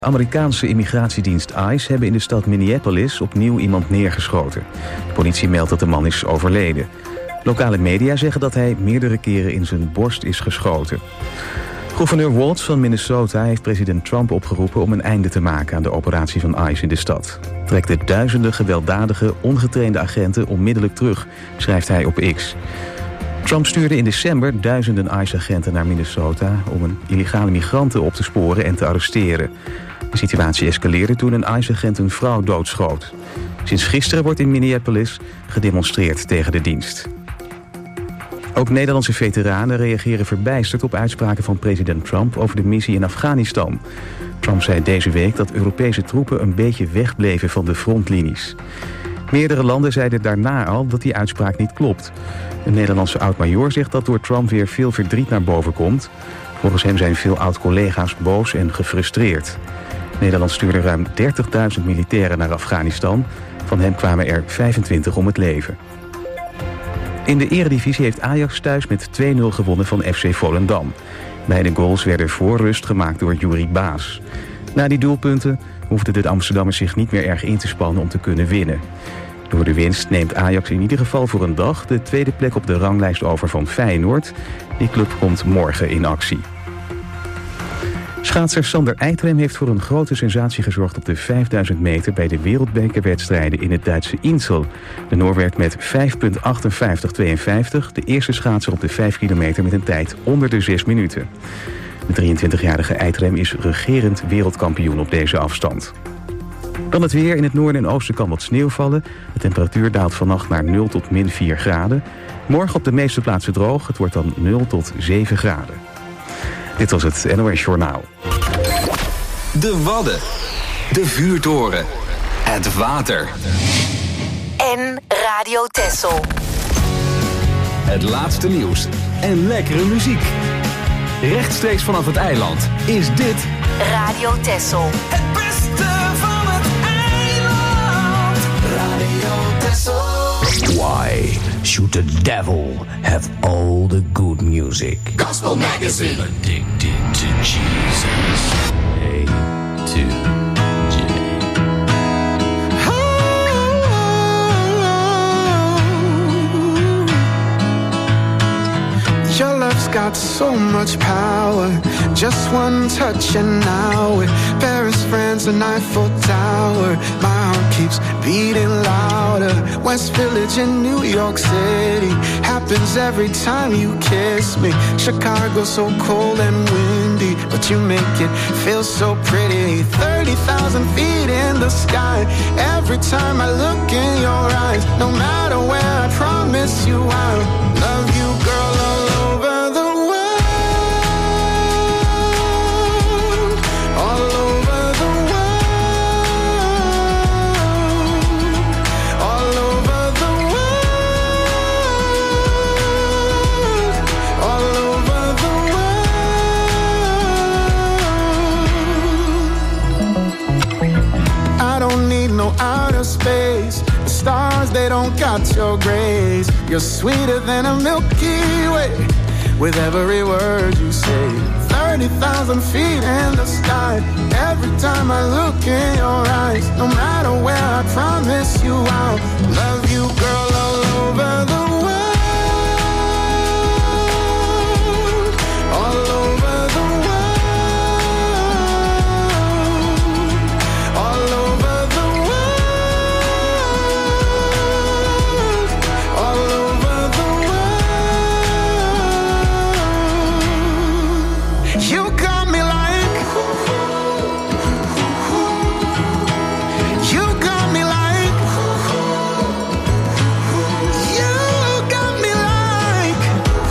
Amerikaanse immigratiedienst ICE hebben in de stad Minneapolis opnieuw iemand neergeschoten. De politie meldt dat de man is overleden. Lokale media zeggen dat hij meerdere keren in zijn borst is geschoten. Gouverneur Walz van Minnesota heeft president Trump opgeroepen om een einde te maken aan de operatie van ICE in de stad. Trekt de duizenden gewelddadige, ongetrainde agenten onmiddellijk terug, schrijft hij op X. Trump stuurde in december duizenden ICE-agenten naar Minnesota om een illegale migranten op te sporen en te arresteren. De situatie escaleerde toen een ICE-agent een vrouw doodschoot. Sinds gisteren wordt in Minneapolis gedemonstreerd tegen de dienst. Ook Nederlandse veteranen reageren verbijsterd op uitspraken van president Trump over de missie in Afghanistan. Trump zei deze week dat Europese troepen een beetje wegbleven van de frontlinies. Meerdere landen zeiden daarna al dat die uitspraak niet klopt. Een Nederlandse oud-majoor zegt dat door Trump weer veel verdriet naar boven komt. Volgens hem zijn veel oud-collega's boos en gefrustreerd. Nederland stuurde ruim 30.000 militairen naar Afghanistan. Van hem kwamen er 25 om het leven. In de eredivisie heeft Ajax thuis met 2-0 gewonnen van FC Volendam. Beide goals werden voor rust gemaakt door Yuri Baas. Na die doelpunten hoefden de Amsterdammers zich niet meer erg in te spannen om te kunnen winnen. Door de winst neemt Ajax in ieder geval voor een dag de tweede plek op de ranglijst over van Feyenoord. Die club komt morgen in actie. Schaatser Sander Eitrem heeft voor een grote sensatie gezorgd op de 5000 meter bij de wereldbekerwedstrijden in het Duitse Insel. De Noor werd met 5,58,52 de eerste schaatser op de 5 kilometer met een tijd onder de 6 minuten. De 23-jarige Eitrem is regerend wereldkampioen op deze afstand. Dan het weer. In het noorden en oosten kan wat sneeuw vallen. De temperatuur daalt vannacht naar 0 tot min 4 graden. Morgen op de meeste plaatsen droog. Het wordt dan 0 tot 7 graden. Dit was het NOS Journaal. De Wadden. De Vuurtoren. Het water. En Radio Texel. Het laatste nieuws en lekkere muziek. Rechtstreeks vanaf het eiland is dit Radio Texel. Het beste van het eiland. Radio Texel. Why should the devil have all the good music? Gospel Magazine. Addicted to Jesus. A to J. Your love's got so much power. Just one touch and now we're Paris, France, and Eiffel Tower. My heart keeps beating louder. West Village in New York City happens every time you kiss me. Chicago so cold and windy, but you make it feel so pretty. 30,000 feet in the sky. Every time I look in your eyes, no matter where, I promise you I'll love you, girl, all over the world. All over the world. All over the world. All over the world. I don't need no outer space. The stars, they don't got your grace. You're sweeter than a Milky Way. With every word you say, 30,000 feet in the sky. Every time I look in your eyes, no matter where, I promise you I'll love you, girl, all over the world. All over the world. All over the world. All over the world. You got me like, you got me like, you got me like,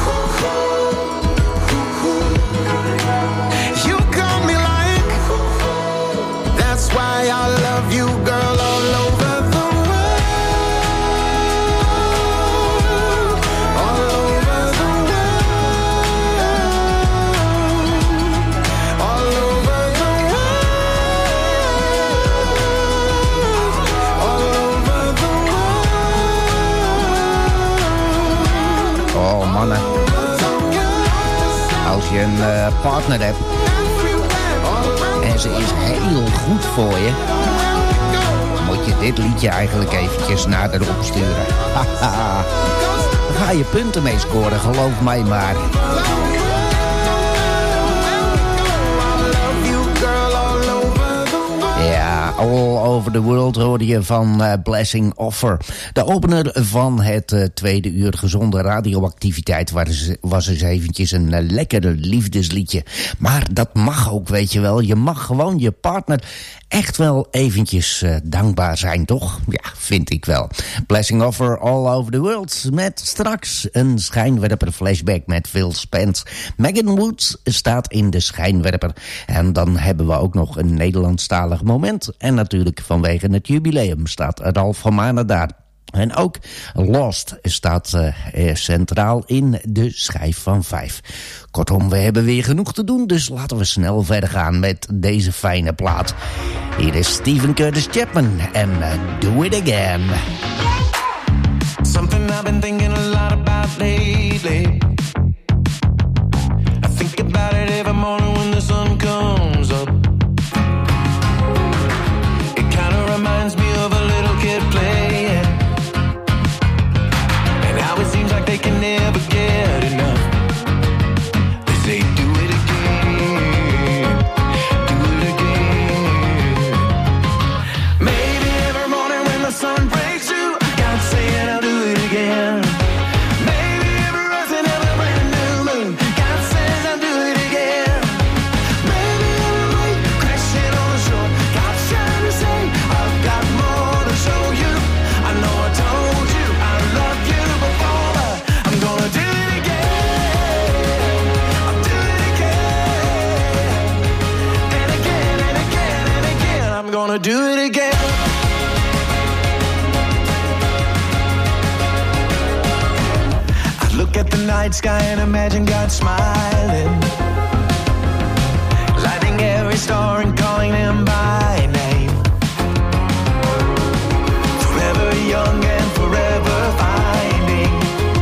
you got me like, that's why I love you, girl, all over the world. All over the world. All over the world. All over the world. Oh mannen, als je een partner hebt en deze is heel goed voor je. Moet je dit liedje eigenlijk eventjes naar erop sturen. Haha. Daar ga je punten mee scoren, geloof mij maar. Ja, All Over The World hoorde je van Blessing Offer. De opener van het tweede uur gezonde radioactiviteit was eens eventjes een lekkere liefdesliedje. Maar dat mag ook, weet je wel. Je mag gewoon je partner echt wel eventjes dankbaar zijn, toch? Ja, vind ik wel. Blessing Offer, All Over The World. Met straks een schijnwerper flashback met Phil Spence. Megan Woods staat in de schijnwerper. En dan hebben we ook nog een Nederlandstalig moment. En natuurlijk vanwege het jubileum staat Ralph van Manen daar. En ook Lost staat centraal in de schijf van 5. Kortom, we hebben weer genoeg te doen, dus laten we snel verder gaan met deze fijne plaat. Hier is Stephen Curtis Chapman en Do It Again. Something I've been thinking a lot about lately. I think about it every morning when the sun comes up. It kind of reminds me of a little kid playing. And how it seems like they can never get enough. They say do it again, do it again. Maybe every morning when the sun breaks through, God's saying I'll do it again. Maybe every earth and every brand new moon, God says I'll do it again. Maybe every wave crashing on the shore, God's trying to say I've got more to show you. I know I told you I loved you before, but I'm gonna do it again. I'll do it again. And again and again and again. I'm gonna do it again. Look at the night sky and imagine God smiling, lighting every star and calling them by name. Forever young and forever finding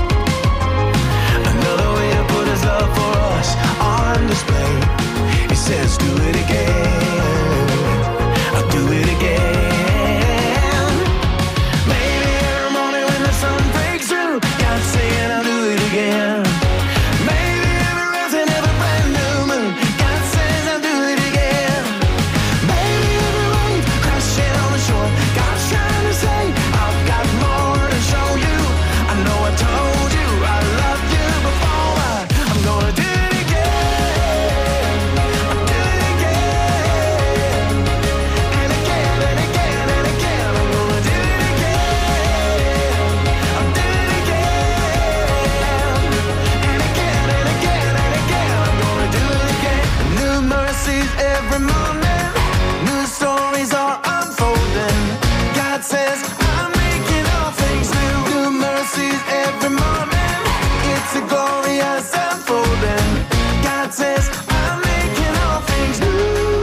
another way to put his love for us on display. He says do it again, I'll do it again. Maybe every morning when the sun breaks through, God's saying I'll do it again. Maybe every earth and every brand new moon, God says I'll do it again. Maybe every wave crashing on the shore, God's trying to say I've got more to show you. I know I told you I loved you before, but I'm gonna do it again. I'll do it again. And again and again and again. I'm gonna do it again. I'll do it again. And again and again and again. I'm gonna do it again. New mercies every morning, new stories are unfolding. God says I'm making all things new. New mercies every morning, it's a glorious unfolding. God says I'm making all things new.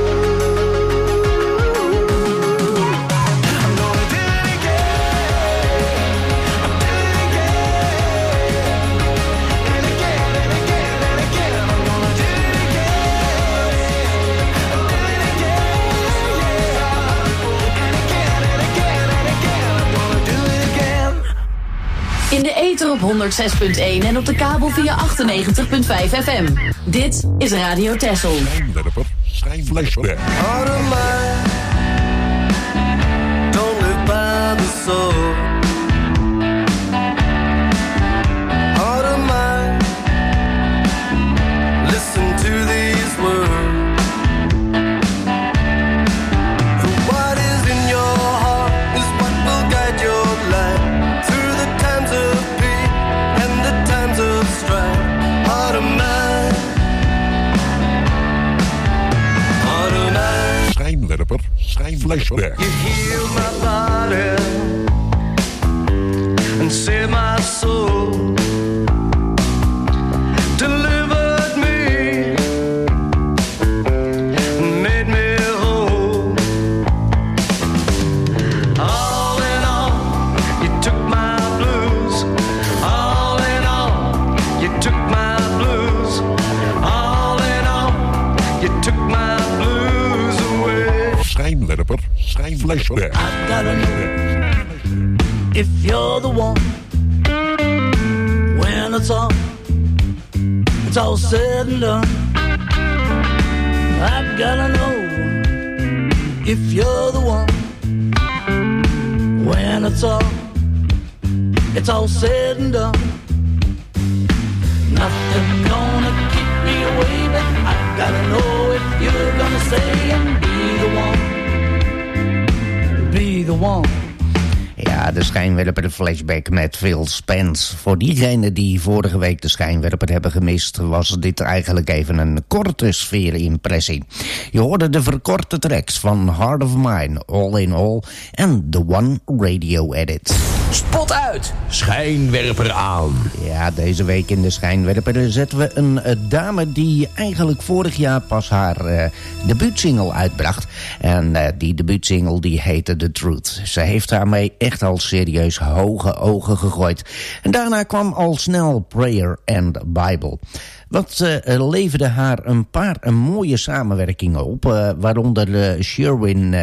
I'm gonna do it again. I'll do it again. And again and again and again. I'm gonna do it again. I'll do it again. And again and again and again. I'm gonna do it again. In de ether op 106.1 en op de kabel via 98.5 FM. Dit is Radio Texel. Flashback. Heart of mine, don't live by the sword. Heart of mine, listen to these words. For what is in your heart is what will guide your life through the times of peace and the times of strife. Heart of mine, heart of mine. Schijnwerper. Flashback. You heal my body and save my soul. Delivered me and made me whole. All in all, you took my blues. All in all, you took my blues. All in all, you took my blues away. Schijnwerper. Schijnflashback. I gotta know if you're the one. When it's all said and done. I gotta know if you're the one. When it's all said and done. Nothing gonna keep me away, but I gotta know if you're gonna stay and be the one. Be the one. Ja, de Schijnwerper flashback met Phil Spence. Voor diegenen die vorige week de Schijnwerper hebben gemist, was dit eigenlijk even een korte sfeerimpressie. Je hoorde de verkorte tracks van Heart of Mine, All in All en The One Radio Edit. Spot uit, Schijnwerper aan. Ja, deze week in de Schijnwerper zetten we een dame die eigenlijk vorig jaar pas haar debuutsingle uitbracht. En die debuutsingle die heette The Truth. Ze heeft daarmee echt al serieus hoge ogen gegooid. En daarna kwam al snel Prayer and Bible. Wat leverde haar een paar mooie samenwerkingen op. Waaronder Sherwin.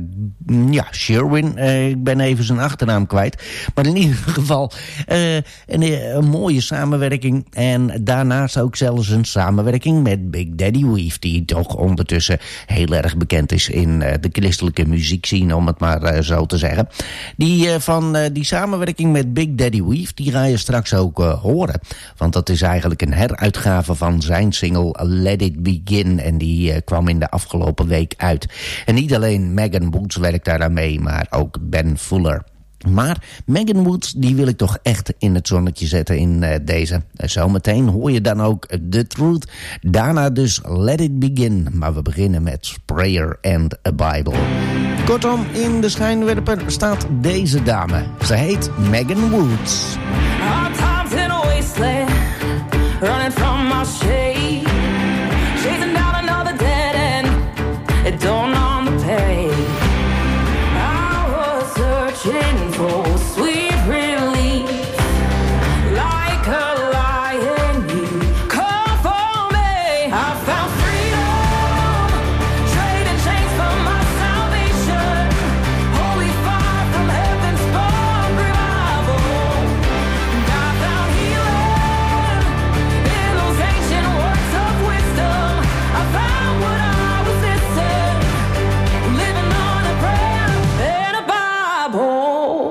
Sherwin. Ik ben even zijn achternaam kwijt. Maar in ieder geval een mooie samenwerking. En daarnaast ook zelfs een samenwerking met Big Daddy Weave. Die toch ondertussen heel erg bekend is in de christelijke muziekscene, om het maar zo te zeggen. Die samenwerking met Big Daddy Weave, die ga je straks ook horen. Want dat is eigenlijk een heruitgave van zijn single Let It Begin. En die kwam in de afgelopen week uit. En niet alleen Megan Woods werkt daar aan mee, maar ook Ben Fuller. Maar Megan Woods, die wil ik toch echt in het zonnetje zetten in deze. Zometeen hoor je dan ook The Truth. Daarna dus Let It Begin. Maar we beginnen met Prayer and a Bible. Kortom, in de Schijnwerper staat deze dame. Ze heet Megan Woods. Hard times in a wasteland, running from my shade, chasing down another dead end, it don't on the page. I was searching for sweet relief, like a lion you come for me. I found freedom, trading chains for my salvation, holy fire from heaven's spark revival. I found healing in those ancient words of wisdom. I found what I was missing, living on a prayer and a Bible.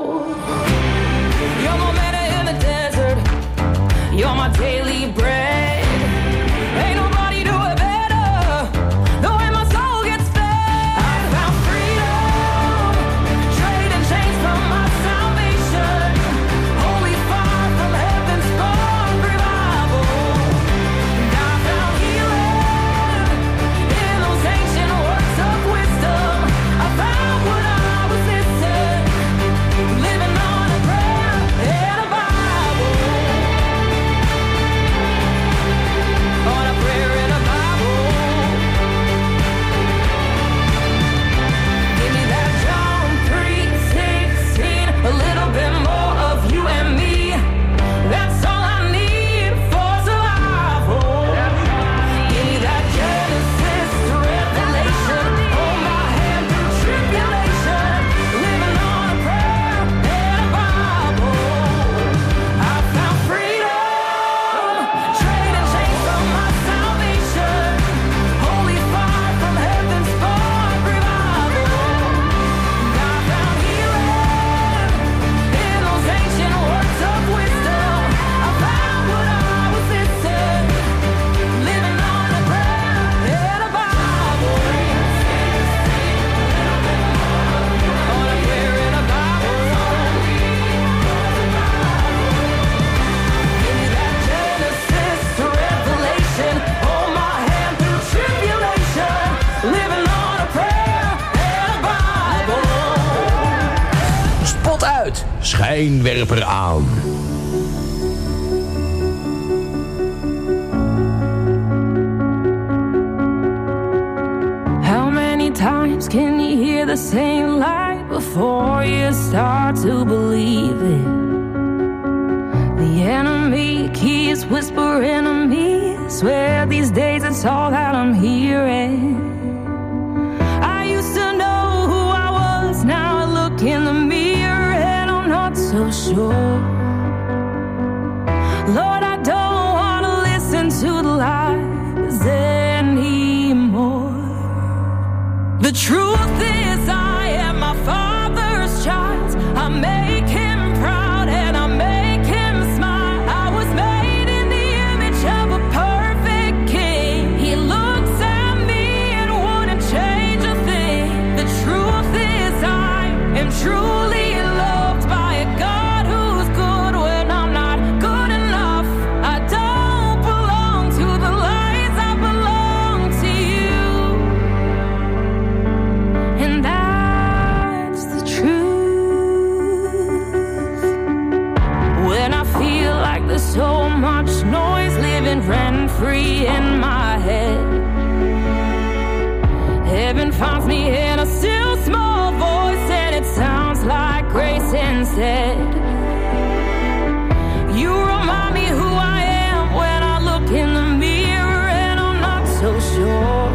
You're my manna in the desert, you're my daily bread. Ain't nobody do it better, the way my soul gets fed. I found freedom, trading chains from my salvation, holy fire from heaven's spark revival. I found healing in those ancient words of wisdom. I found what I was missing, living on a prayer and a Bible. On a prayer and a Bible. Give me that John 3:16, a little bit more of you and me. That's all I need for survival. Give me that Genesis to Revelation, hold my hand through tribulation, living on a prayer and a Bible. I found freedom, trading chains from my salvation, holy fire from heaven's spark revival. I found healing in those ancient words of wisdom. I found what I was missing, living on a prayer and a Bible. On a prayer and a Bible. Give me that Genesis to Revelation, hold my hand through tribulation, living on a prayer and a Bible. Spot uit, Schijnwerper aan. How many times can you hear the same lie before you start to believe it? The enemy keeps whispering to me, swear these days it's all that I'm hearing. I used to know look in the mirror and I'm not so sure. Lord, I don't want to listen to the lies anymore. The truth is I am my Father's child. I make him proud and I make him smile. I was made in the image of a perfect king. He looks at me and wouldn't change a thing. The truth is I am truly loved by a God who's good when I'm not good enough. I don't belong to the lies, I belong to you. And that's the truth. When I feel like there's so much noise living rent-free in my head, heaven finds me in a still small voice and it sounds like grace instead. You remind me who I am when I look in the mirror and I'm not so sure.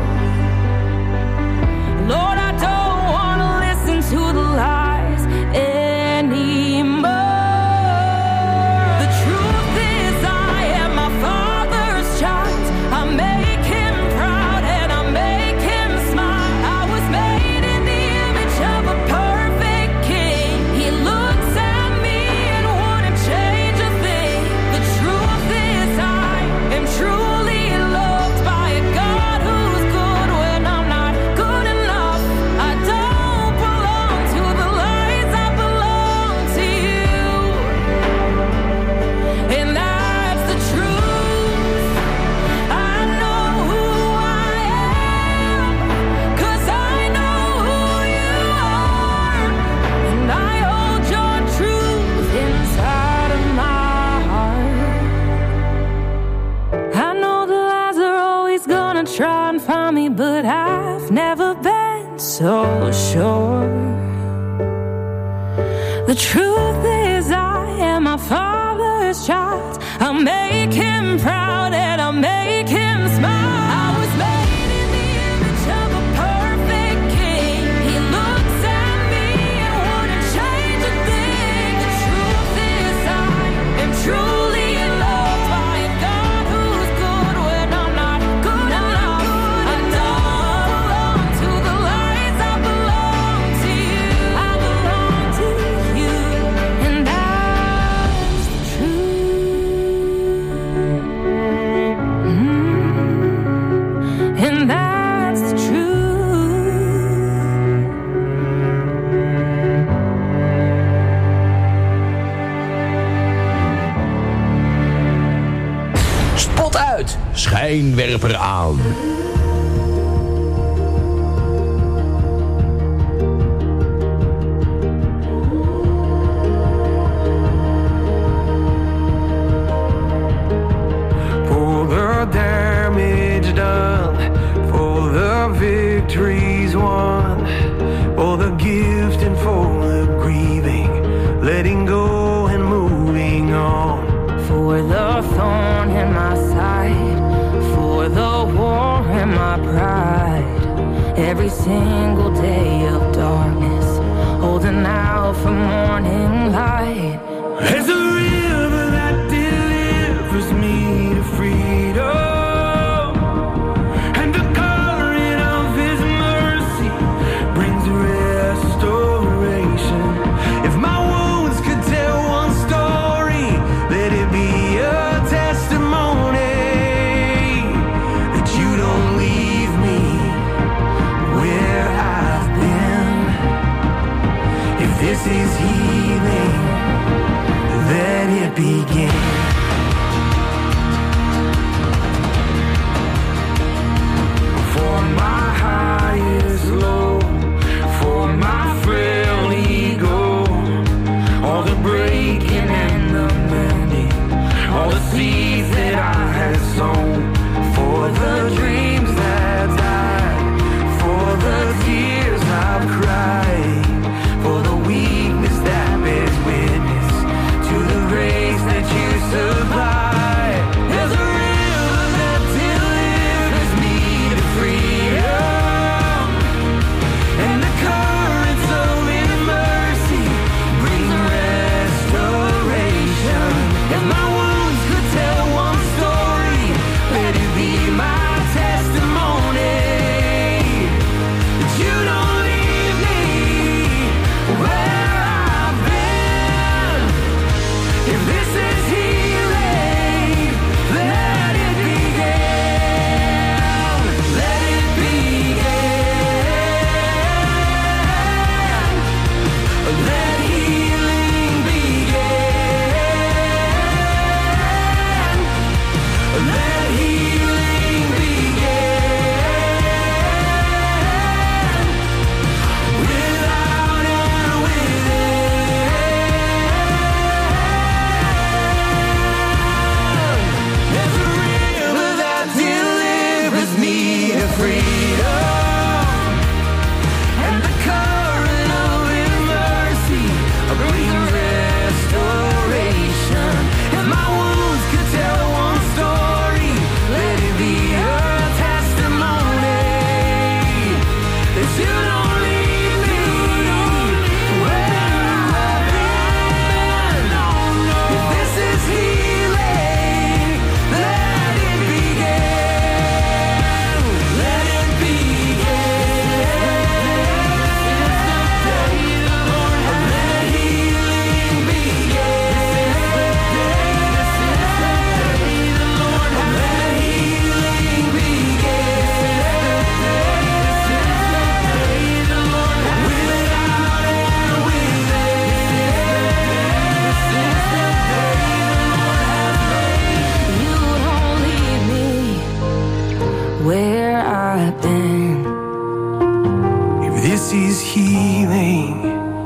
Lord, I don't want to listen to the lies anymore. The truth is I am my Father's child. I make him proud and I make him smile. I was made in the image of a perfect king. He looks at me and wouldn't change a thing. The truth is I am truly loved by a God who's good when I'm not good enough. I don't belong to the lies, I belong to you. And that's the truth. I know who I am, 'cause I know who you are. And I hold your truth inside of my heart. I know the lies are always gonna try and find me, but I've never been so sure. The truth is I am my Father's child. I'll make him proud and I'll make him smile. I was made in the image of a perfect king. He looks at me and wouldn't change a thing. The truth is I am truly loved by a God who's good when I'm not good enough. I don't belong to the lies, I belong to you. I belong to you, and that's the truth. And that's the truth. Spot uit, schijnwerper aan. For the damage done, for the victories won, for the gift and for the grieving, letting go and moving on. For the thorn in my side, for the war in my pride, every single day of darkness, holding out for morning light. There's a river that delivers me to freedom, and the coloring of his mercy brings restoration. If my wounds could tell one story, let it be a testimony that you don't leave me where I've been. If this is healing, let it begin. For my highest low, for my frail ego, all the breaking and the mending, all the seeds that I had sown, for the dreams that died, for the tears I've cried, for the weakness that bears witness to the grace that you supply. feeling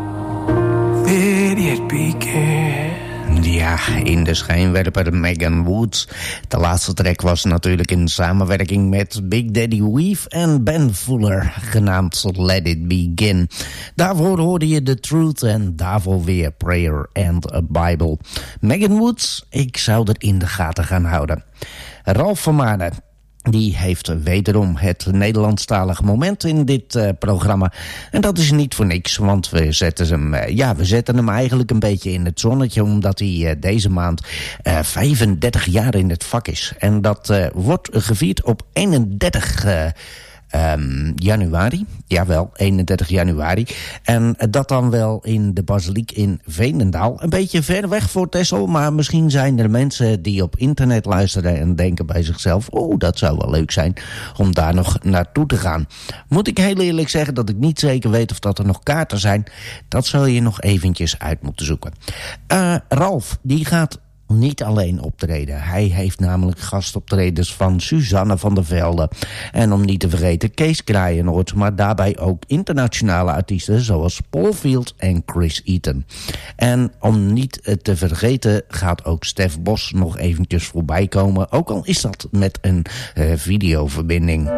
that it began. Ja, in de schijnwerper Megan Woods. De laatste track was natuurlijk in samenwerking met Big Daddy Weave en Ben Fuller, genaamd Let It Begin. Daarvoor hoorde je The Truth en daarvoor weer Prayer and a Bible. Megan Woods, ik zou er in de gaten gaan houden. Ralf van Maarden, die heeft wederom het Nederlandstalige moment in dit programma. En dat is niet voor niks, want we zetten hem eigenlijk een beetje in het zonnetje, omdat hij deze maand 35 jaar in het vak is. En dat wordt gevierd op 31 januari. Jawel, 31 januari. En dat dan wel in de basiliek in Veenendaal. Een beetje ver weg voor Texel, maar misschien zijn er mensen die op internet luisteren en denken bij zichzelf, dat zou wel leuk zijn om daar nog naartoe te gaan. Moet ik heel eerlijk zeggen dat ik niet zeker weet of dat er nog kaarten zijn. Dat zul je nog eventjes uit moeten zoeken. Ralf, die gaat niet alleen optreden. Hij heeft namelijk gastoptredens van Suzanne van der Velde. En om niet te vergeten Kees Kraaienoord, maar daarbij ook internationale artiesten zoals Paul Field en Chris Eaton. En om niet te vergeten gaat ook Stef Bos nog eventjes voorbij komen. Ook al is dat met een videoverbinding.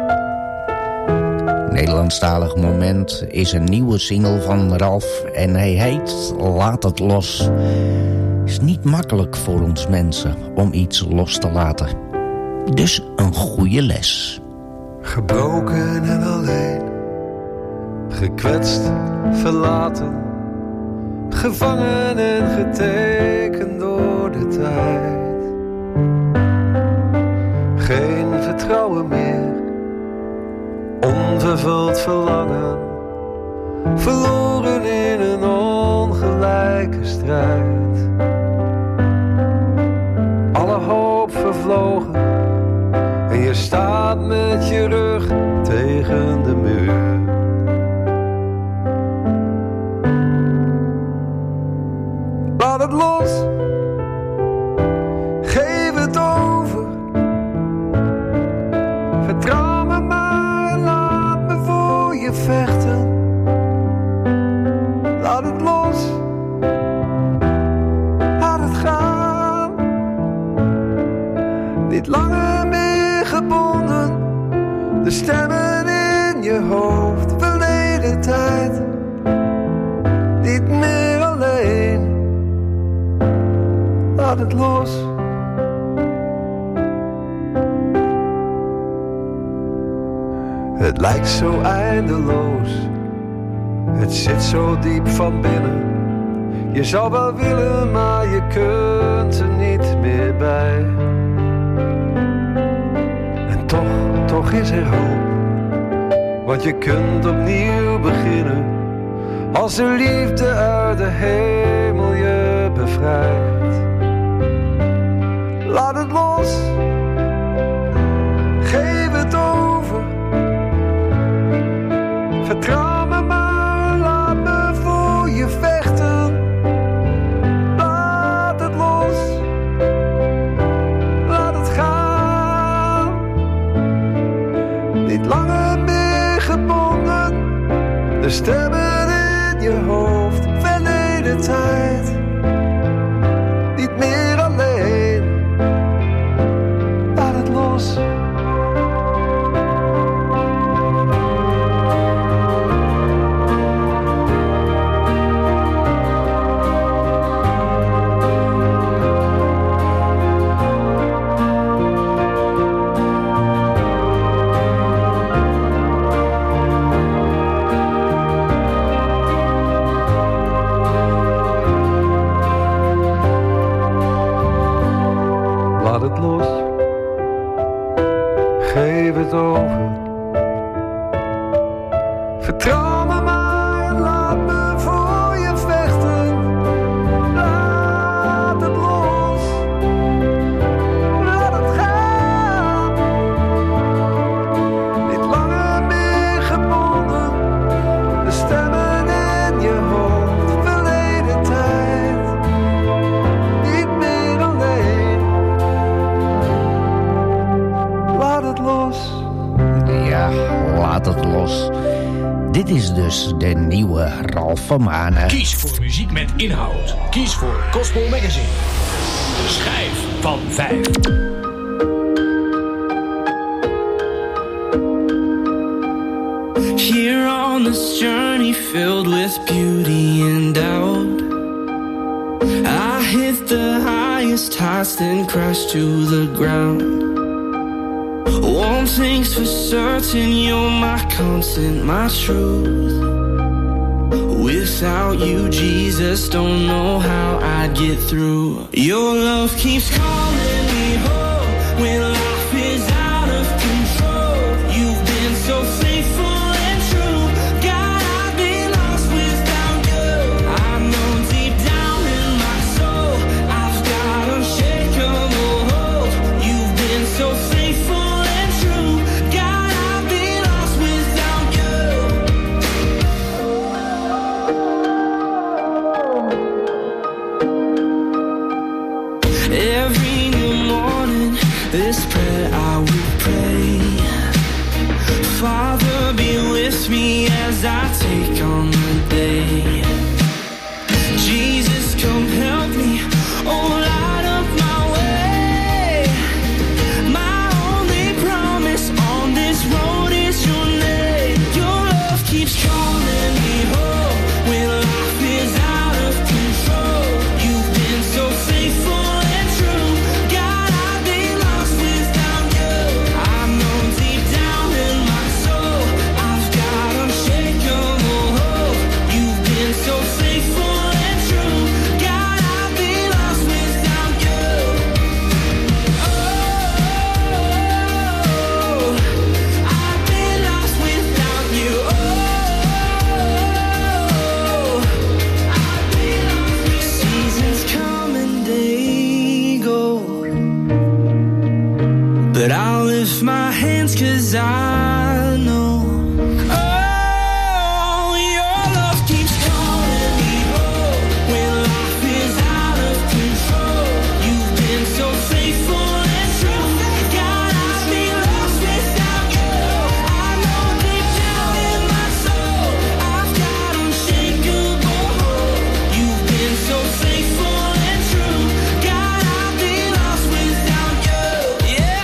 Nederlandstalig moment is een nieuwe single van Ralf en hij heet Laat het los. Is niet makkelijk voor ons mensen om iets los te laten. Dus een goede les. Gebroken en alleen, gekwetst, verlaten, gevangen en getekend door de tijd. Geen vertrouwen meer, onvervuld verlangen, verloren in een ongelijke strijd. Alle hoop vervlogen en je staat met je rug tegen de muur. Laat het los, geef het over. Vertrouw me maar en laat me voor je vechten. Laat het los, laat het gaan. Niet langer meer gebonden, de stemmen in je hoofd, verleden tijd. Niet meer alleen, laat het los. Het lijkt zo eindeloos, het zit zo diep van binnen. Je zou wel willen, maar je kunt er niet meer bij. En toch is er hoop, want je kunt opnieuw beginnen. Als de liefde uit de hemel je bevrijdt. Laat het los, geef het over. Vertrouw me maar, laat me voor je vechten. Laat het los, laat het gaan. Niet langer meer gebonden, de stemmen in je hoofd, verleden tijd. Niet meer alleen, laat het los. Dit is dus de nieuwe Ralph van Manen. Kies voor muziek met inhoud. Kies voor Gospel Magazine. De schijf van 5. Here on this journey filled with beauty and doubt, I hit the highest heights, then crashed to the ground. One thing's for certain, you're my constant, my truth. Without you, Jesus, don't know how I'd get through. Your love keeps calling me home when life is out of control. You've been so faithful. This prayer I will pray. Father, be with me as I take on the day. Jesus, come help me. Oh, light up my way. My only promise on this road is your name. Your love keeps calling me home when life is out of control. You've been so faithful. But I'll lift my hands 'cause I know, oh, your love keeps calling me home when life is out of control. You've been so faithful and true. God, I'd be lost without you. I know deep down in my soul I've got unshakable hope. You've been so faithful and true. God, I'd be lost without you. Yeah.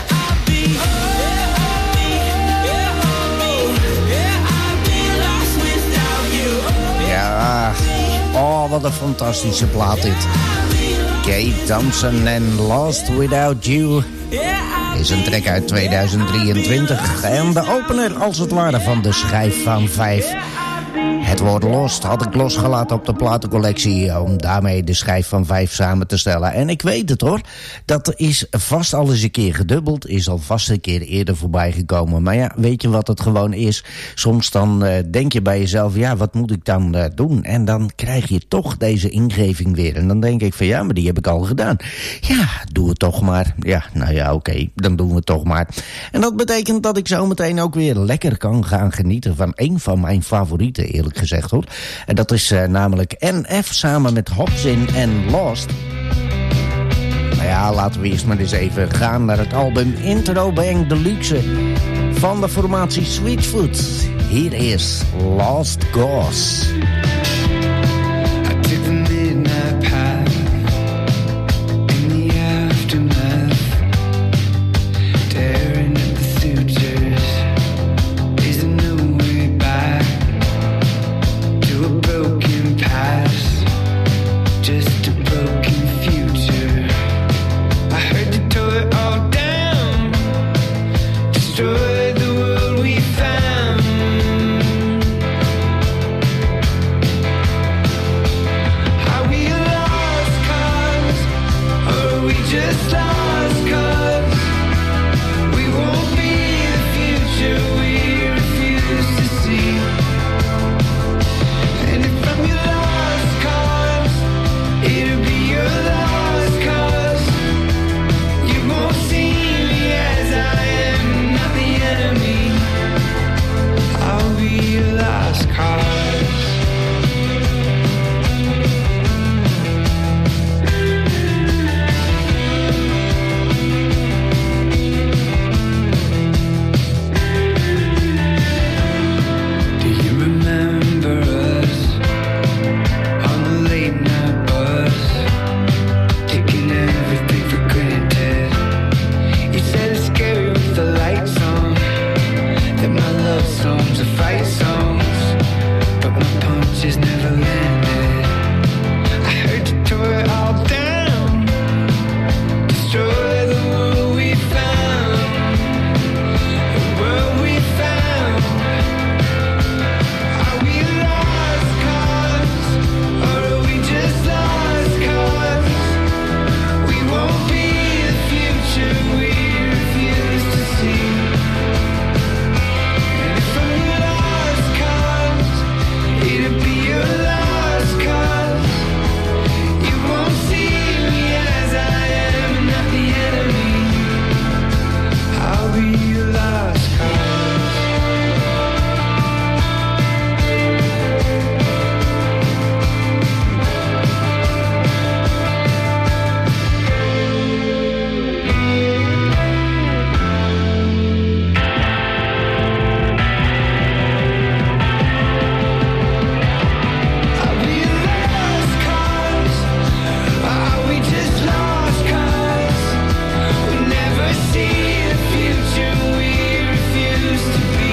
Oh, wat een fantastische plaat dit. Kate Thompson en Lost Without You is een track uit 2023. En de opener als het ware van de schijf van 5. Het woord Lost had ik losgelaten op de platencollectie om daarmee de schijf van 5 samen te stellen. En ik weet het hoor, dat is vast al eens een keer gedubbeld, is al vast een keer eerder voorbij gekomen. Maar ja, weet je wat het gewoon is? Soms dan denk je bij jezelf, ja, wat moet ik dan doen? En dan krijg je toch deze ingeving weer. En dan denk ik van ja, maar die heb ik al gedaan. Ja, doe het toch maar. Ja, nou ja, oké, dan doen we het toch maar. En dat betekent dat ik zo meteen ook weer lekker kan gaan genieten van een van mijn favorieten, eerlijk gezegd hoor. En dat is namelijk NF samen met Hobson en Lost. Nou ja, laten we eerst maar eens even gaan naar het album Intro Bang Deluxe van de formatie Switchfoot. Hier is Lost Cause. I took the midnight path in the aftermath, tearing at the sutures. Is there no way back to a broken past, just a broken future? I heard you tore it all down, destroy the world we found. but my punches never landed. I heard you tore it all down, destroy the world we found, the world we found. Are we lost cause, or are we just lost cause? We won't be the future we refuse to see. And if I'm lost cause, it'll be your lost cause. You won't see me as I am, not the enemy. I'll be your lost cause. Are we lost cause? Are we just lost cause? We never see the future we refuse to be.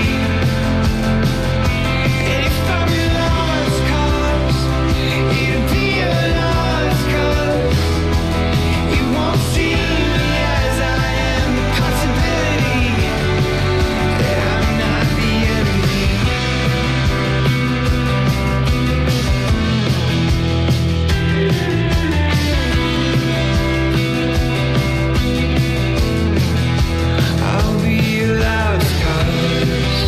And if I'm lost cause, it'll be a lost cause. You won't see me as I am, the possibility that I'm not the enemy. I'll be your lost cause.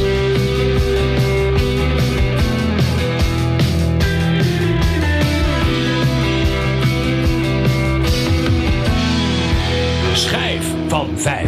Schijf van 5.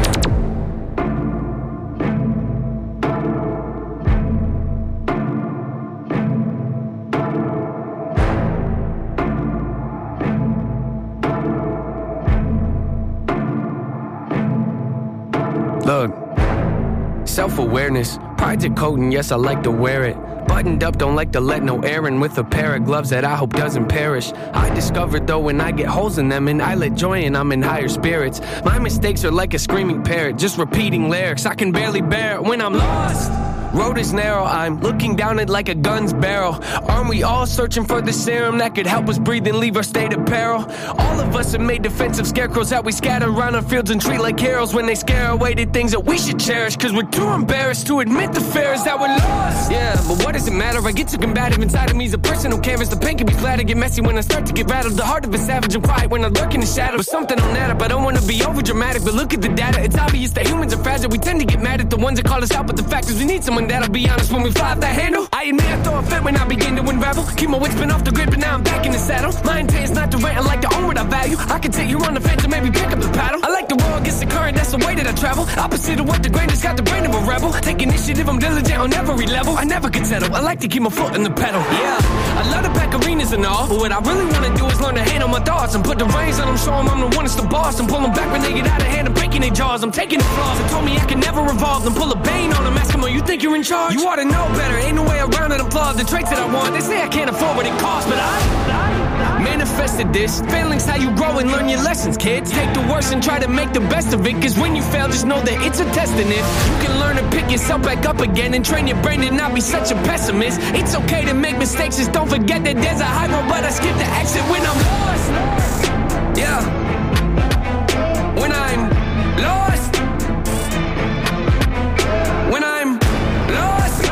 Look, self-awareness, pride's a coat and yes, I like to wear it. Buttoned up, don't like to let no air in, with a pair of gloves that I hope doesn't perish. I discovered though when I get holes in them, and I let joy in, I'm in higher spirits. My mistakes are like a screaming parrot, just repeating lyrics. I can barely bear it when I'm lost. Road is narrow, I'm looking down it like a gun's barrel. Aren't we all searching for the serum that could help us breathe and leave our state of peril? All of us have made defensive scarecrows that we scatter around our fields and treat like heroes when they scare away the things that we should cherish. Cause we're too embarrassed to admit the fear is that we're lost. Yeah, but what does it matter? I get too combative inside of me. Is a personal canvas, the pain can be flat and get messy when I start to get rattled. The heart of a savage and quiet when I lurk in the shadow. But something on that up, I don't wanna be over dramatic, but look at the data. It's obvious that humans are fragile. We tend to get mad at the ones that call us out, but the fact is we need someone that'll be honest when we fly off that handle. I admit I throw a fit when I begin to unravel. Keep my wits been off the grid, but now I'm back in the saddle. My intent is not to rant, I like to own what I value. I can take you on the fence and maybe pick up the paddle. I like to roll against the current, that's the way that I travel. Opposite of what the grain has got the brain of a rebel. Take initiative, I'm diligent on every level. I never can settle, I like to keep my foot in the pedal. Yeah, I love to pack arenas and all, but what I really wanna do is learn to handle my thoughts and put the reins on them, show them I'm the one that's the boss, and pull them back when they get out of hand and breaking their jaws. I'm taking the flaws and told me I can never revolve, then pull a bane on them, ask them, oh, you think you're in charge? You ought to know better, ain't no way around it. Applaud the traits that I want. They say I can't afford what it costs, but I manifested this. Failing's how you grow and learn your lessons, kids. Take the worst and try to make the best of it, cause when you fail, just know that it's a test. And if you can learn to pick yourself back up again and train your brain to not be such a pessimist, it's okay to make mistakes, just don't forget that there's a high road, but I skip the exit when I'm lost. Yeah, when I'm lost, when I'm lost,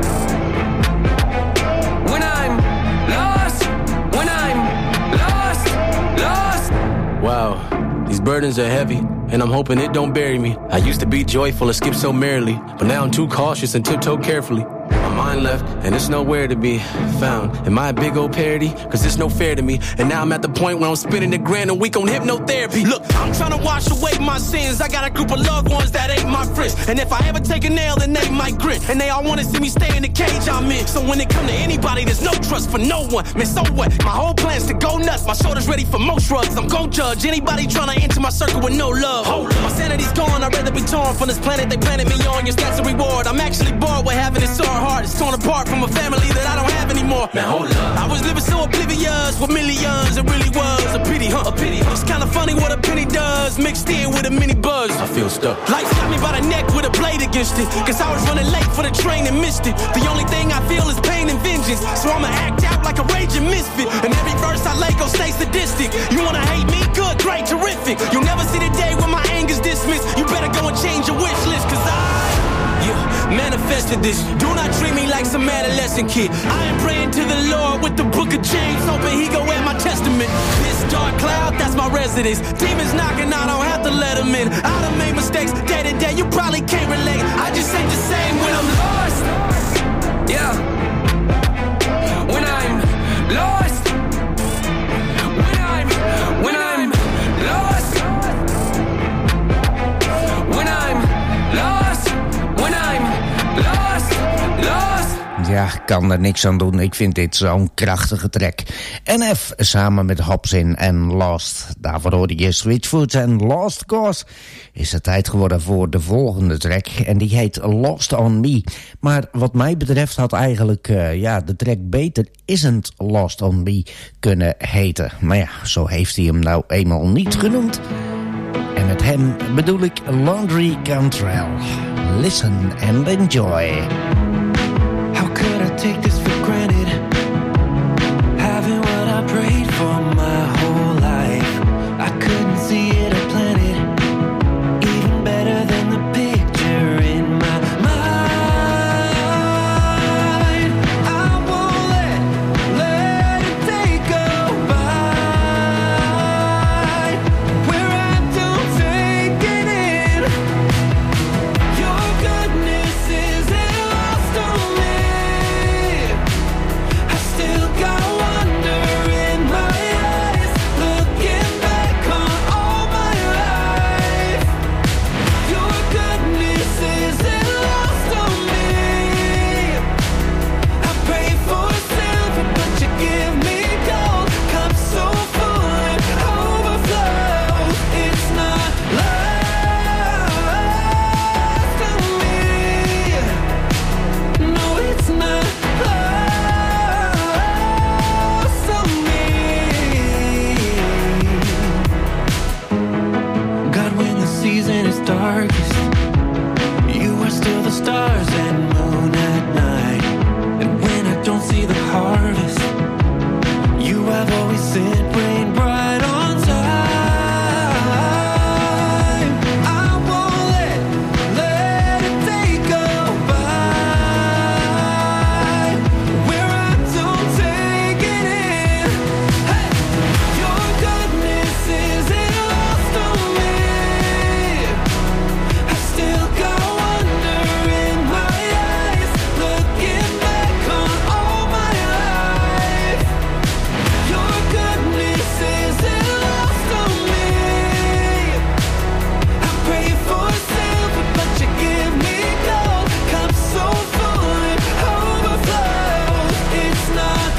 when I'm lost, when I'm lost. Wow, these burdens are heavy, and I'm hoping it don't bury me. I used to be joyful and skip so merrily, but now I'm too cautious and tiptoe carefully. My mind left, and it's nowhere to be found. Am I a big old parody? Cause it's no fair to me. And now I'm at the point where I'm spending $1,000 a week on hypnotherapy. Look, I'm trying to wash away my sins. I got a group of loved ones that ain't my friends, and if I ever take a nail, then they might grin. And they all wanna see me stay in the cage I'm in. So when it come to anybody, there's no trust for no one. Man, so what? My whole plan's to go nuts. My shoulder's ready for most shrugs. I'm gon' judge anybody trying to enter my circle with no love. Hold up. My sanity's gone, I'd rather be torn from this planet they planted me on. Your stats a reward. I'm actually bored with having it so hard. It's torn apart from a family that I don't have anymore. Now hold up. I was living so oblivious with millions. It really was a pity, huh? A pity, huh? It's kind of funny what a penny does, mixed in with a mini buzz. I feel stuck. Life got me by the neck with a blade against it. Cause I was running late for the train and missed it. The only thing I feel is pain and vengeance. So I'ma act out like a raging misfit. And every verse I lay gon' stay sadistic. You wanna hate me? Good, great, terrific. You'll never see the day when my anger's dismissed. You better go and change your wish list. Cause manifested this. Do not treat me like some adolescent kid. I am praying to the Lord with the book of James, hoping he go at my testament. This dark cloud, that's my residence. Demons knocking, I don't have to let them in. I done made mistakes day to day, you probably can't relate. I just ain't the same when I'm lost. Yeah. When I'm lost. When I'm lost. When I'm lost. When I'm lost. Ja, ik kan er niks aan doen. Ik vind dit zo'n krachtige track. NF samen met Hobson en Lost. Daarvoor hoorde je Switchfoot en Lost Cause. Is het tijd geworden voor de volgende track. En die heet Lost on Me. Maar wat mij betreft had eigenlijk de track beter Isn't Lost on Me kunnen heten. Maar ja, zo heeft hij hem nou eenmaal niet genoemd. En met hem bedoel ik Laundry Cantrell. Listen and enjoy. How could I take this for granted? Having what I prayed for my whole life. I couldn't see it or plan it. Even better than the picture in my mind. I won't let it take a bite where I don't take it in. Your goodness is lost on me. I still got wonder in my eyes, looking back on all my life. Your goodness isn't lost on me. I pray for silver, but you give me gold. Cup so full and overflow. It's not lost on me. No, it's not lost on me. God, when the season is darkest, you are still the stars and moon at night. And when I don't see the harvest, you have always sent rain bright on time. I won't let it take a bite where I don't take it in. Hey, your goodness isn't lost on me. I still got wonder in my eyes, looking back on all my life. Your goodness isn't lost on me. I pray for silver, but you give me gold. Cup so full it overflows. It's not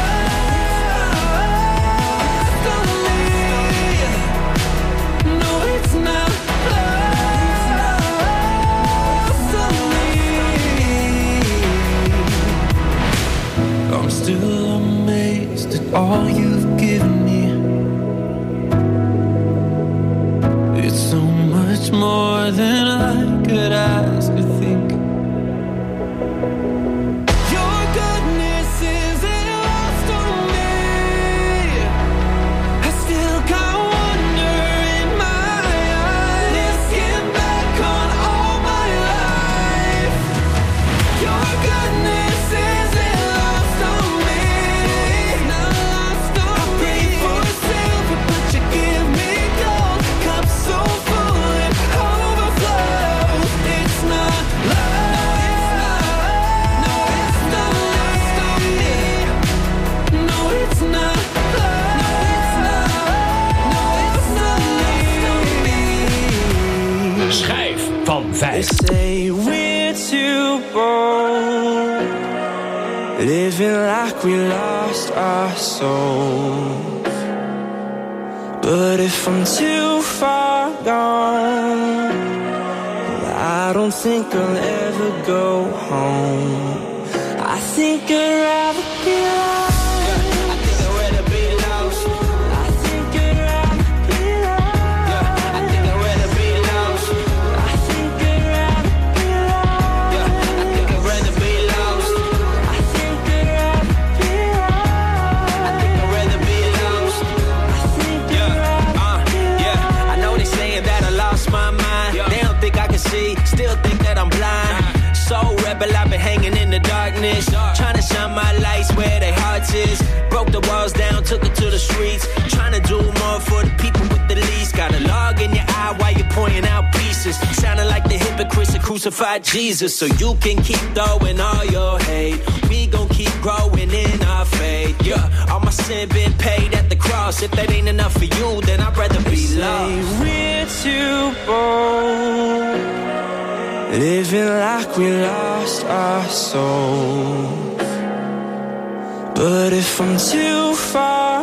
lost on me. No, it's not lost on me. I'm still amazed at all you've given me. It's so much more than I could ask or think. Your goodness isn't lost on me. I still got wonder in my eyes, looking back on all my life. Your goodness isn't lost on me. Not lost on me. I pray for silver, but you give me gold. Cup so full it overflows. It's not lost. No, it's not lost on me. No, it's not lost. No, it's not lost on me. Schijf van 5. Say we're too bold, living like we lost our souls. But if I'm too far gone, I don't think I'll ever go home. think I'd rather be lost. I think I'd rather be lost. I think I'd rather be lost. I think I'd rather be lost. I think I'd rather be lost. I think I'd rather be lost. I think I'd rather be lost. I think I'd rather be lost. I think I'd rather be Yeah, I know they saying that I lost my mind. They don't think I can see, still think that I'm blind. So rebel, I've been hanging in the darkness, trying to shine my lights where their hearts is. Broke the walls down, took it to the streets, trying to do more for the people with the least. Got a log in your eye while you're pointing out pieces, sounding like the hypocrites that crucified Jesus. So you can keep throwing all your hate, we gon' keep growing in our faith. Yeah, all my sin been paid at the cross. If that ain't enough for you, then I'd rather be lost. we're too bold, living like we lost our soul. But if I'm too far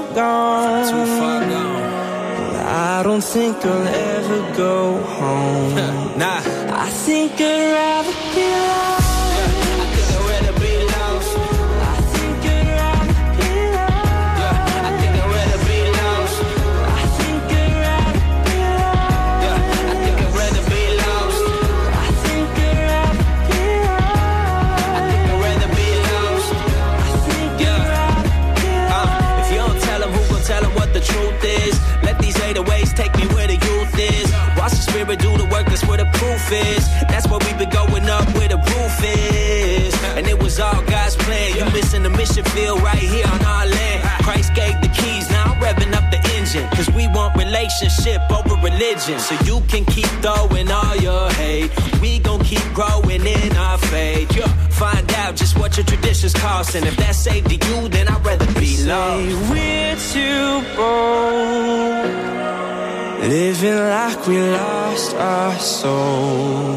gone, I don't think I'll ever go home. Nah, I think I'd rather be lost. I think I'd rather be lost. I think I'd rather be lost. I think I'd rather be lost. I think I'd rather be lost. I think I'd rather be lost. I think I'd rather be lost. I think I'd rather be lost. I think I'd rather be lost. If you don't tell them, who gon' tell them what the truth is? Let these 808s take me where the youth is. Watch the spirit do the work, that's where the proof is. That's where we been going up where the roof is. And it was all God's plan. You missing the mission field right here on our land. Christ gave the keys, now I'm revving up the engine. Cause we want relationship over religion. So you can keep throwing all your hate, we gon' keep growing in our faith. Yeah, find out just what your traditions cost, and if that's saved to you, then I'd rather be lost. We're too bold, living like we lost our soul.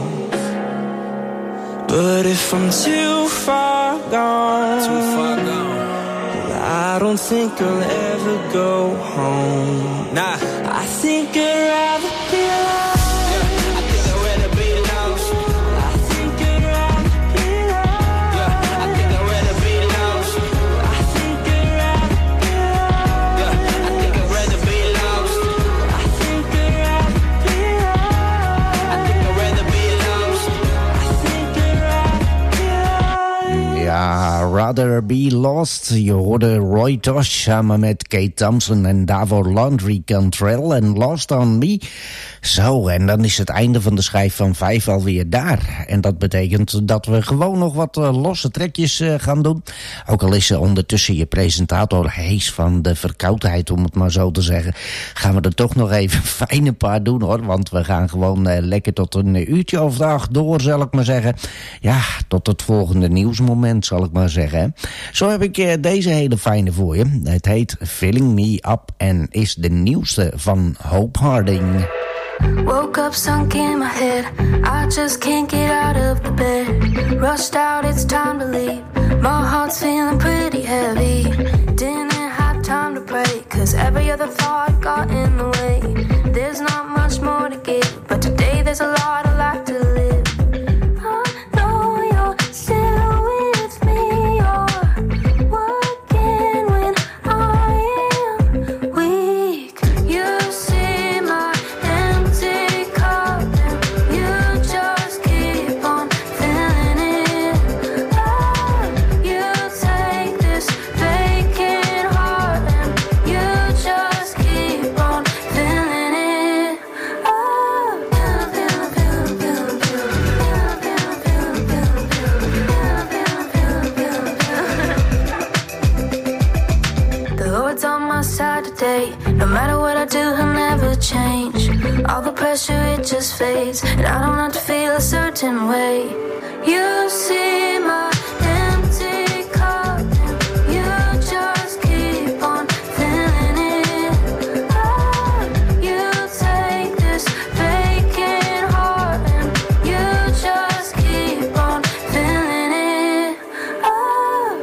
But if I'm too far gone, I don't think I'll ever go home. Nah, I think I'd rather be lost. I think I'd rather be lost. I think I'd rather be lost. I think I'd rather be lost. I think I'd rather be lost. I think I'd rather be lost. I think I'd rather be lost. I think I'd rather be lost. I think I'd rather be lost. Ja, Rather Be Lost. Je hoorde Roy Tosh samen met Kate Thompson en daarvoor Laundry Cantrell en Lost on Me. Zo, en dan is het einde van de schijf van 5 alweer daar. En dat betekent dat we gewoon nog wat losse trekjes gaan doen. Ook al is ondertussen je presentator hees van de verkoudheid, om het maar zo te zeggen, gaan we er toch nog even een fijne paar doen, hoor. Want we gaan gewoon lekker tot een uurtje of 8 door, zal ik maar zeggen. Ja, tot het volgende nieuwsmoment, zal ik maar zeggen. Hè. Zo heb ik deze hele fijne voor je. Het heet Filling Me Up en is de nieuwste van Hope Harding. Woke up sunk in my head, I just can't get out of the bed. Rushed out, it's time to leave, my heart's feeling pretty heavy. Didn't have time to pray, cause every other thought got in the way. There's not much more to give, but today there's a lot I'd like to live. I know you're still with me, you're working when I am weak. You see my empty cup and you just keep on filling it up. You take this vacant heart and you just keep on filling it up. The Lord's on my side today. No matter what I do, he'll never change. All the pressure, it just fades, and I don't have to feel a certain way. You see my empty cup and you just keep on filling it up. You take this vacant heart and you just keep on filling it up.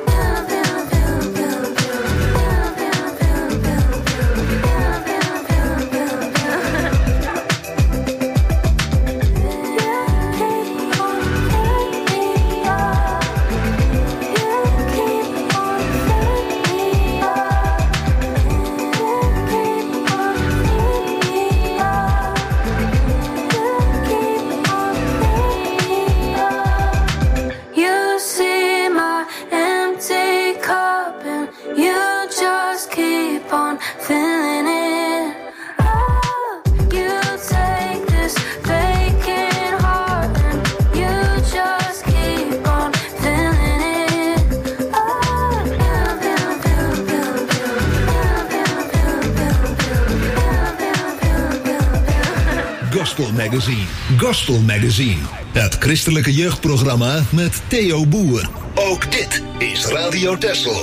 Gospel Magazine. Gospel Magazine. Het christelijke jeugdprogramma met Theo Boer. Ook dit is Radio Texel.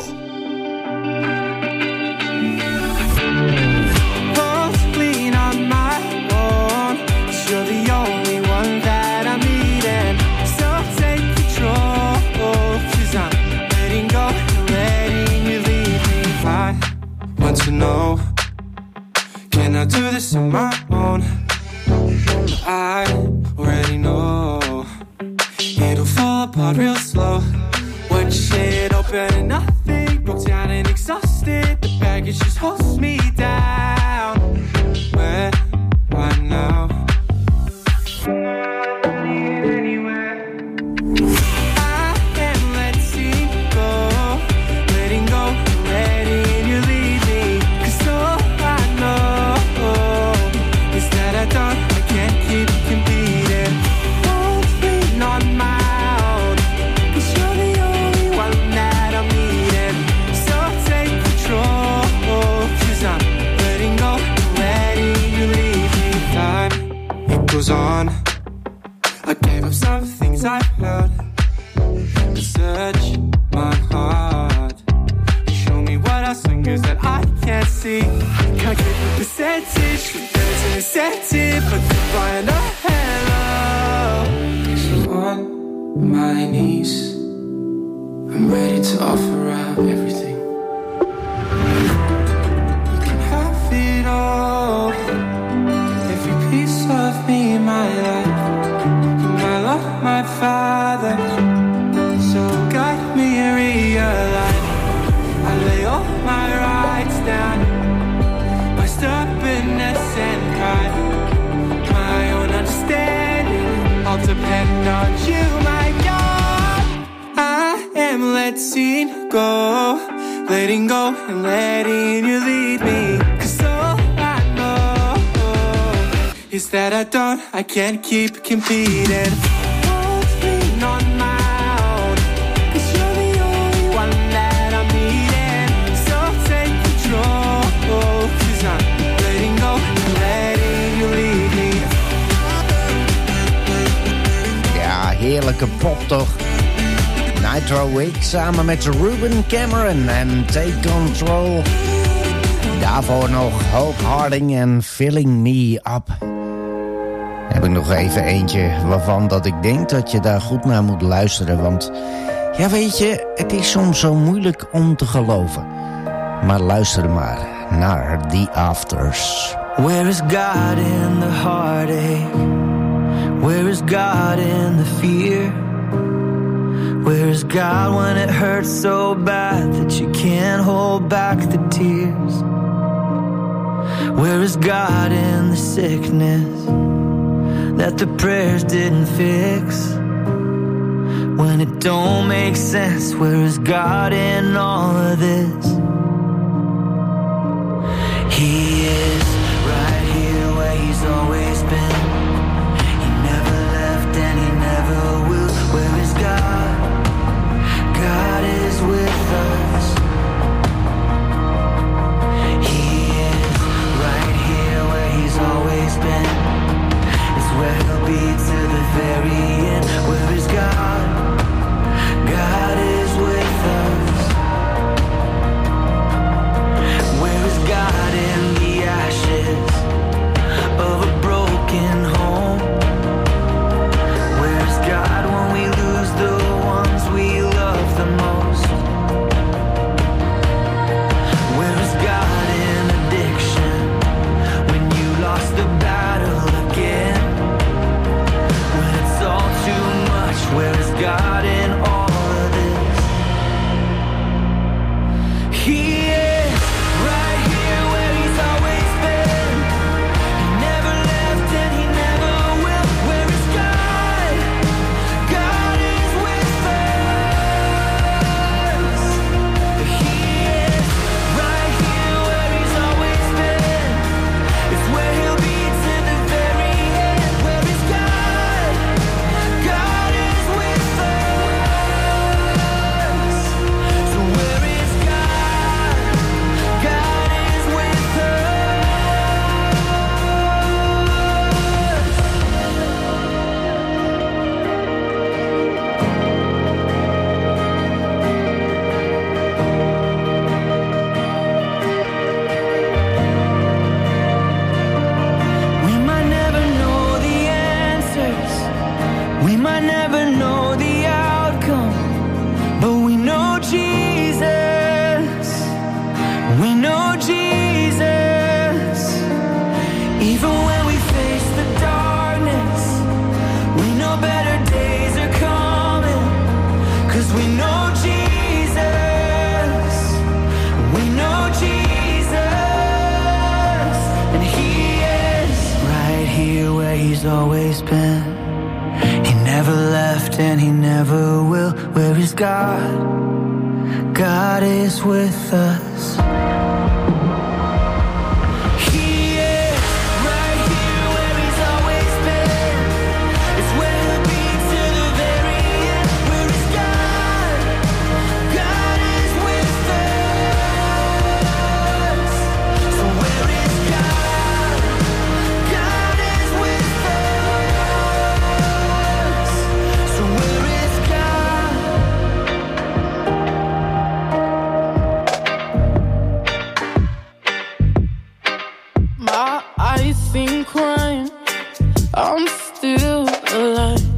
To know, can I do this on my own? I already know it'll fall apart real slow. Watch it open and nothing, broke down and exhausted. The baggage just holds me down. Where right now? On. I gave up some things I've heard, but search my heart. Show me what else lingers that I can't see. Can't get the percentage, but there's an incentive. But to find a hello. So on my knees, I'm ready to offer up everything. You can have it all. Piece of me, my life, my love, my Father. So guide me, realign. I lay all my rights down, my stubbornness and pride, my own understanding. I'll depend on you, my God. I am letting go and letting you lead me. 'Cause all I know is that I can't keep competing. Won't lean on my own, 'cause you're the only one that I'm needing. So take control, 'cause I'm letting go and letting you lead me. Ja, heerlijke pop toch? Nitro Week samen met Ruben Cameron en Take Control. Daarvoor nog Hope Harding en Filling Me Up. Heb ik nog even eentje waarvan dat ik denk dat je daar goed naar moet luisteren. Want ja, weet je, het is soms zo moeilijk om te geloven. Maar luister maar naar The Afters. Where is God in the heartache? Where is God in the fear? Where is God when it hurts so bad that you can't hold back the tears? Where is God in the sickness that the prayers didn't fix? When it don't make sense, where is God in all of this? He is right here where he's always been. He never left and he never will. Where is God? God is with us. He is right here where he's always been. It's where he'll be to the very end. Where is God? God is with us. We know Jesus. Even when we face the darkness, we know better days are coming. 'Cause we know Jesus. We know Jesus. And He is right here where He's always been. He never left and He never will. Where is God? God is with us. He is right here where He's always been. It's where He'll be to the very end. Where is God? God is with us. So where is God? God is with us. So where is God? My eyes seem crying, I'm still alive.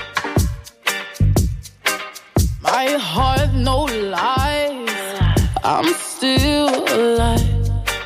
My heart no lies, I'm still alive.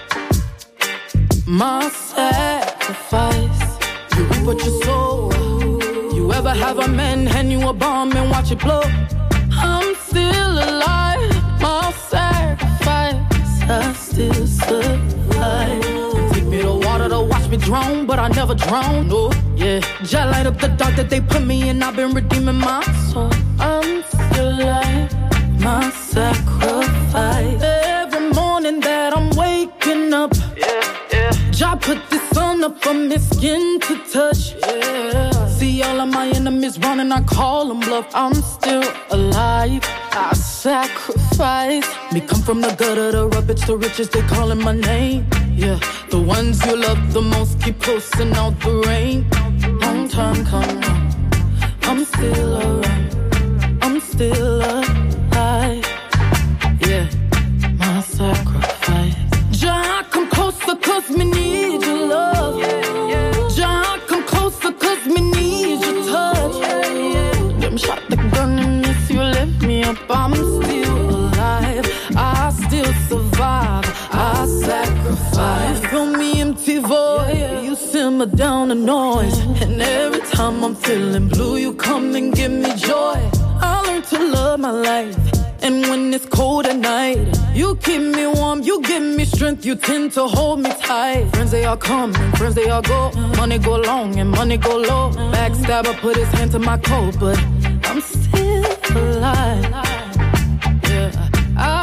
My sacrifice, you reap what you sow. You ever have a man hand you a bomb and watch it blow? I'm still alive. My sacrifice, I still survive. Take me to water to watch me drown, but I never drown, no, yeah. Just light up the dark that they put me in, I've been redeeming my soul. I'm still alive, my sacrifice. Every morning that I'm waking up, Jah put the sun up for my skin to touch, yeah. See all of my enemies running, I call them bluff. I'm still alive, I sacrifice. Me come from the gutter, the rubbish, the riches, they calling my name, yeah. The ones you love the most keep posting out the rain. Long time coming, I'm still around, I'm still alive, yeah. My sacrifice. Jah, come closer 'cause me need your love. Jah, come closer 'cause me need your touch. Them shot the gun and miss you lift me up. I'm still alive, I still survive, I sacrifice. Fill me empty void, you simmer down the noise. And every time I'm feeling blue, you come and give me joy. I learned to love my life, and when it's cold at night, you keep me warm, you give me strength, you tend to hold me tight. Friends they all come and friends they all go. Money go long and money go low. Backstabber put his hand to my coat, but I'm still alive, yeah. I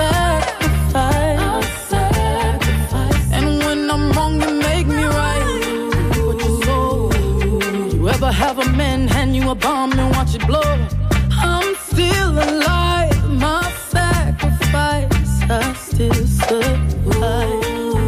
sacrifice, and when I'm wrong you make me right. What you sow, you ever have a man hand you a bomb and watch it blow? I'm still alive, my sacrifice, I still survive.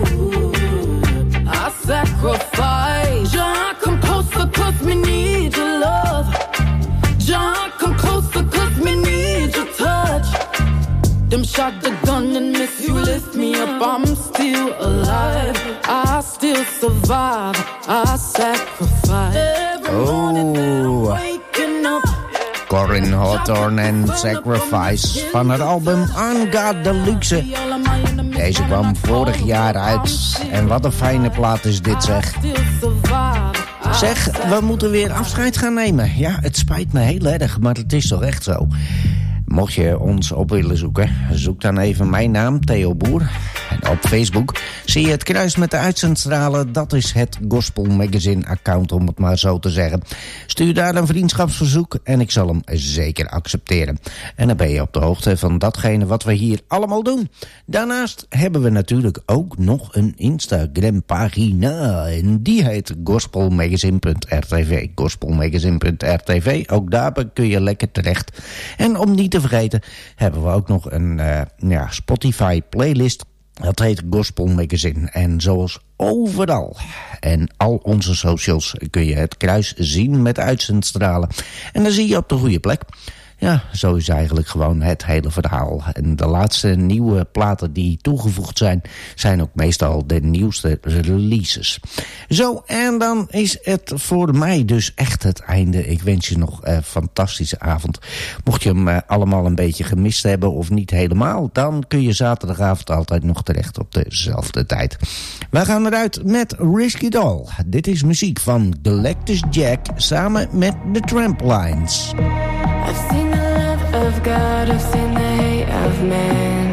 I sacrifice. Jah, come closer 'cause me need your love. Jah, come closer 'cause me need your touch. Them shot the gun and miss you lift me up. I'm still alive, I still survive, I sacrifice. Every morning that I'm waking up. Corinne Hawthorne en Sacrifice van het album On God Deluxe. Deze kwam vorig jaar uit en wat een fijne plaat is dit, zeg. Zeg, we moeten weer afscheid gaan nemen. Ja, het spijt me heel erg, maar het is toch echt zo. Mocht je ons op willen zoeken, zoek dan even mijn naam, Theo Boer. En op Facebook zie je het kruis met de uitzendstralen. Dat is het Gospel Magazine account, om het maar zo te zeggen. Stuur daar een vriendschapsverzoek en ik zal hem zeker accepteren. En dan ben je op de hoogte van datgene wat we hier allemaal doen. Daarnaast hebben we natuurlijk ook nog een Instagram pagina. En die heet gospelmagazine.rtv. Gospelmagazine.rtv. Ook daar kun je lekker terecht. En om niet te vergeten hebben we ook nog een Spotify playlist. Dat heet Gospel Magazine. En zoals overal en al onze socials kun je het kruis zien met uitzendstralen. En dan zie je op de goede plek. Ja, zo is eigenlijk gewoon het hele verhaal. En de laatste nieuwe platen die toegevoegd zijn ook meestal de nieuwste releases. Zo, en dan is het voor mij dus echt het einde. Ik wens je nog een fantastische avond. Mocht je hem allemaal een beetje gemist hebben of niet helemaal, dan kun je zaterdagavond altijd nog terecht op dezelfde tijd. We gaan eruit met Risky Doll. Dit is muziek van Galactus Jack samen met The Tramplines. I've seen the love of God, I've seen the hate of man.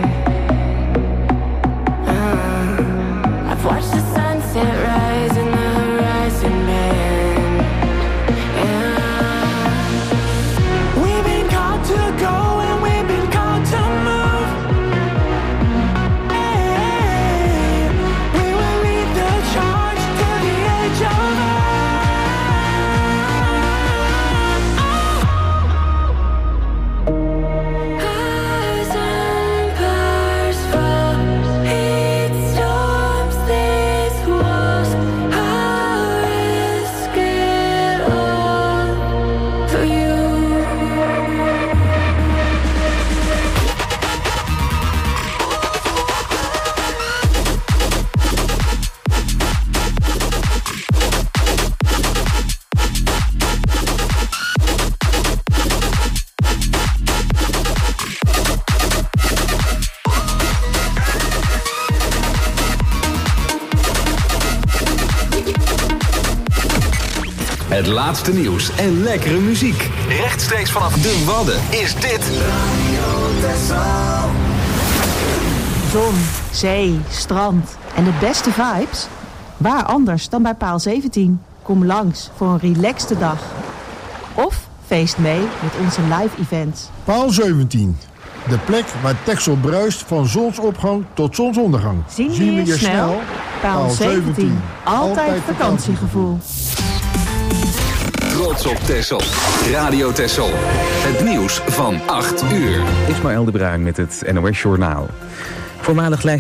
I've watched the sunset rise and the horizon bend. We've been called to go and we've been called to move. Hey, we will lead the charge to the edge of As empires fall, heat storms these walls. I'll risk it all for you. Het laatste nieuws en lekkere muziek. Rechtstreeks vanaf de Wadden is dit Zon, zee, strand en de beste vibes? Waar anders dan bij Paal 17? Kom langs voor een relaxte dag. Of feest mee met onze live events. Paal 17. De plek waar Texel bruist van zonsopgang tot zonsondergang. Zien we je snel? Paal 17. Altijd vakantiegevoel. Trots op Texel. Radio Texel. Het nieuws van 8 uur. Ismaël de Bruin met het NOS Journaal. Voormalig